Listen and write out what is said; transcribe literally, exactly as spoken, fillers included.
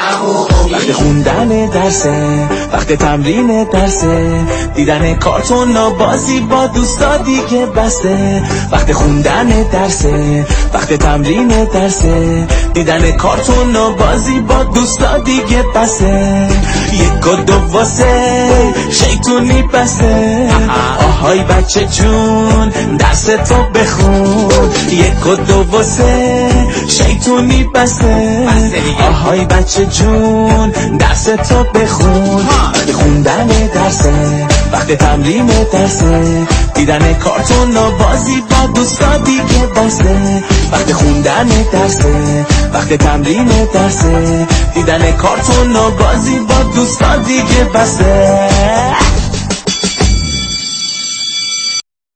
وقت خوندن درسه، وقت تمرین درسه، دیدن کارتون و بازی با دوستا دیگه بسته. وقت خوندن درسه، وقت تمرین درسه، دیدن کارتون و بازی با دوستا دیگه بسته. یک و دو واسه شیطونی بسته، آهای بچه جون درس تو بخون. یک و دو واسه شیطونی بسته، آهای بچه جون درس تو بخون. وقت خوندن درسه، وقت تمرین درسه، دیدن کارتون و بازی با دوستا دیگه بسته. وقت خوندن درسه، وقت تمرین درسه، دیدن کارتون و بازی با دوستا دیگه بسته.